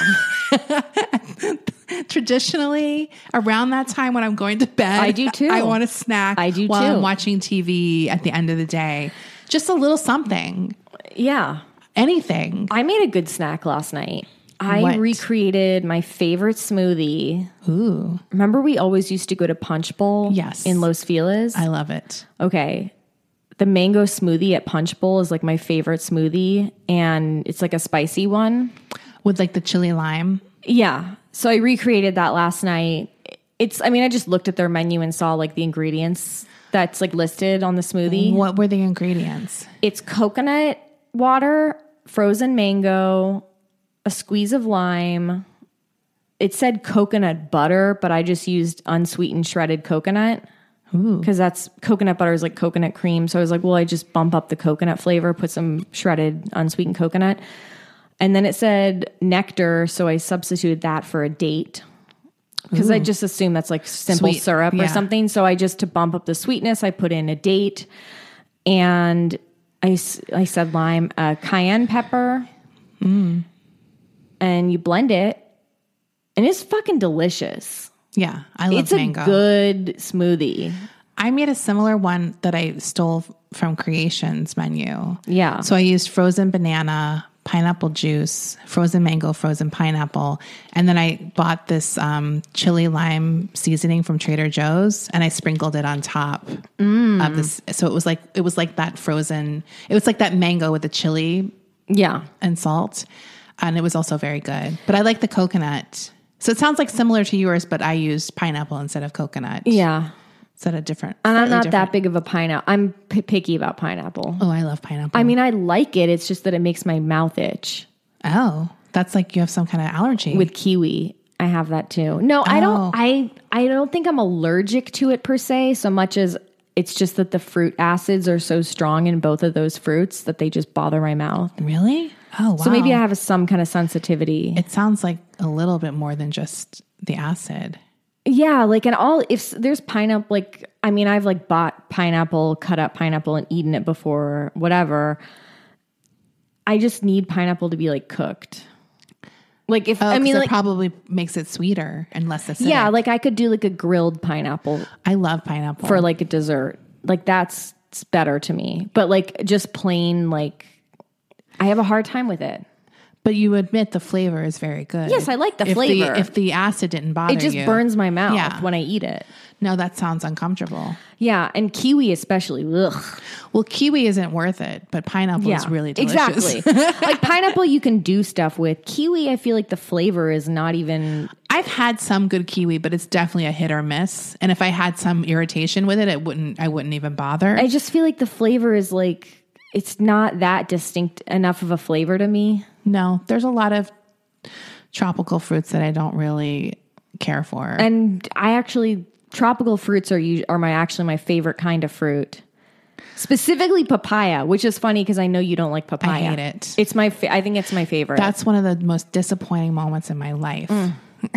Traditionally, around that time when I'm going to bed,
I do too.
I want a snack
I do
while
too.
I'm watching T V at the end of the day. Just a little something.
Yeah.
Anything.
I made a good snack last night. I
What?
recreated my favorite smoothie.
Ooh,
Remember we always used to go to Punch Bowl?
Yes.
In Los Feliz?
I love it.
Okay. The mango smoothie at Punch Bowl is like my favorite smoothie, and it's like a spicy one.
With like the chili lime.
Yeah. So I recreated that last night. It's, I mean, I just looked at their menu and saw like the ingredients that's like listed on the smoothie.
What were the ingredients?
It's coconut water, frozen mango, a squeeze of lime. It said coconut butter, but I just used unsweetened shredded coconut. Because that's coconut butter is like coconut cream. So I was like, well, I just bump up the coconut flavor, put some shredded unsweetened coconut. And then it said nectar. So I substituted that for a date. Because I just assume that's like simple
Sweet,
syrup or
yeah.
something. So I just, to bump up the sweetness, I put in a date. And I, s- I said lime, uh, cayenne pepper.
Mm.
And you blend it. And it's fucking delicious.
Yeah, I love
It's
mango.
a good smoothie.
I made a similar one that I stole from Creations menu.
Yeah.
So I used frozen banana, pineapple juice, frozen mango, frozen pineapple. And then I bought this um, chili lime seasoning from Trader Joe's and I sprinkled it on top
Mm.
of this. So it was like, it was like that frozen, it was like that mango with the chili
Yeah.
and salt. And it was also very good. But I like the coconut. So it sounds like similar to yours, but I used pineapple instead of coconut.
Yeah.
Instead of different.
And I'm
slightly
not
different.
that big of a pineapple. I'm p- picky about pineapple.
Oh, I love pineapple.
I mean, I like it. It's just that it makes my mouth itch.
Oh, that's like you have some kind of allergy.
With kiwi, I have that too. No, I
Oh.
don't. I I don't think I'm allergic to it per se, so much as it's just that the fruit acids are so strong in both of those fruits that they just bother my mouth.
Really? Oh, wow.
So maybe I have a, some kind of sensitivity.
It sounds like a little bit more than just the acid.
Yeah, like and all if there's pineapple, like I mean, I've like bought pineapple, cut up pineapple, and eaten it before, whatever. I just need pineapple to be like cooked. Like if
Oh,
I mean,
it
like
probably makes it sweeter and less acidic.
yeah, like I could do like a grilled pineapple
I love pineapple
for like a dessert. Like that's it's better to me. But like just plain, like I have a hard time with it.
But you admit the flavor is very good.
Yes, I like the
if
flavor.
The, if the acid didn't bother you.
It just burns my mouth
Yeah.
when I eat it.
No, that sounds uncomfortable.
Yeah, and kiwi especially. Ugh.
Well, kiwi isn't worth it, but pineapple is really delicious.
Exactly. Like pineapple you can do stuff with. Kiwi, I feel like the flavor is not even
I've had some good kiwi, but it's definitely a hit or miss. And if I had some irritation with it, it wouldn't I wouldn't even bother.
I just feel like the flavor is like it's not that distinct enough of a flavor to me.
No, there's a lot of tropical fruits that I don't really care for.
And I actually tropical fruits are us- are my actually my favorite kind of fruit. Specifically papaya, which is funny because I know you don't like papaya.
I hate it.
It's my fa- I think it's my favorite.
That's one of the most disappointing moments in my life.
Mm.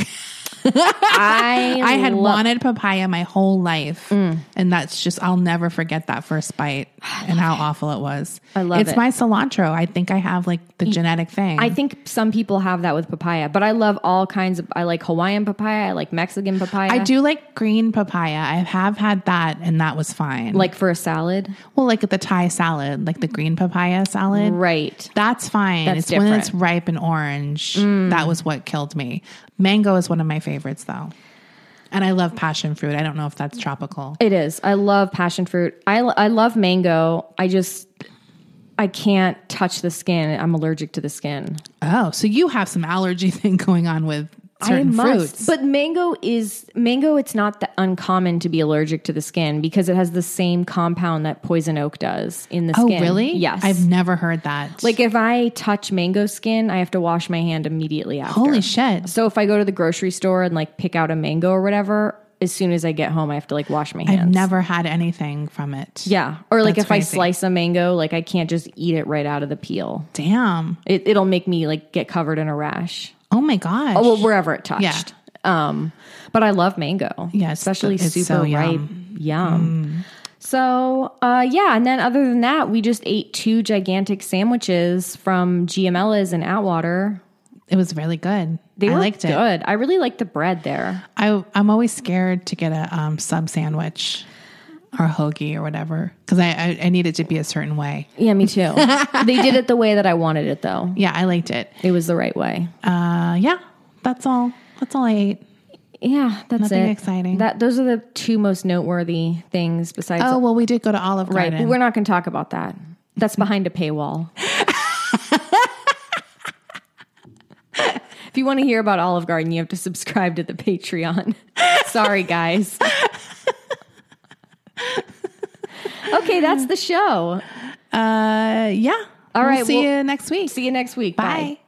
I
I had
lo-
wanted papaya my whole life.
Mm.
And that's just, I'll never forget that first bite and how awful it was.
I love
it's
it.
my cilantro. I think I have like the genetic thing.
I think some people have that with papaya, but I love all kinds of I like Hawaiian papaya, I like Mexican papaya.
I do like green papaya. I have had that and that was fine.
like for a salad.
well, like the Thai salad, like the green papaya salad.
Right.
That's fine.
That's
it's when
different.
it's ripe and orange. That was what killed me. Mango is one of my favorites though. And I love passion fruit. I don't know if that's tropical.
It is. I love passion fruit. I I love mango. I just I can't touch the skin. I'm allergic to the skin.
Oh, so you have some allergy thing going on with certain
I must.
fruits.
But mango is mango. It's not that uncommon to be allergic to the skin because it has the same compound that poison oak does in the
oh,
skin.
really?
Yes.
I've never heard that.
Like if I touch mango skin, I have to wash my hand immediately after.
Holy shit.
So if I go to the grocery store and like pick out a mango or whatever, as soon as I get home, I have to like wash my hands.
I've never had anything from it.
Yeah. Or like
That's
if I
crazy.
slice a mango, like I can't just eat it right out of the peel.
Damn.
It, it'll make me like get covered in a rash.
Oh my gosh.
Oh, well, wherever it touched.
Yeah.
Um, but I love mango.
Yeah, it's
especially
the- it's
super
so
ripe.
yum.
Yum. So, uh, yeah. And then other than that, we just ate two gigantic sandwiches from Giamella's in Atwater.
It was really good.
They
I
were
liked it.
good. I really like the bread there.
I, I'm always scared to get a um, sub sandwich or a hoagie or whatever because I, I, I need it to be a certain way.
Yeah, me too. They did it the way that I wanted it, though.
Yeah, I liked it.
It was the right way.
Uh, yeah, that's all. That's all I ate.
Yeah, that's
Nothing
it.
exciting.
That those are the two most noteworthy things besides.
Oh, well, we did go to Olive
right.
Garden.
We're not going to talk about that. That's behind a paywall. If you want to hear about Olive Garden, you have to subscribe to the Patreon. Sorry, guys. Okay, that's the show.
Uh, yeah.
All
We'll
right,
see
well-
you next week.
See you next week.
Bye.
Bye.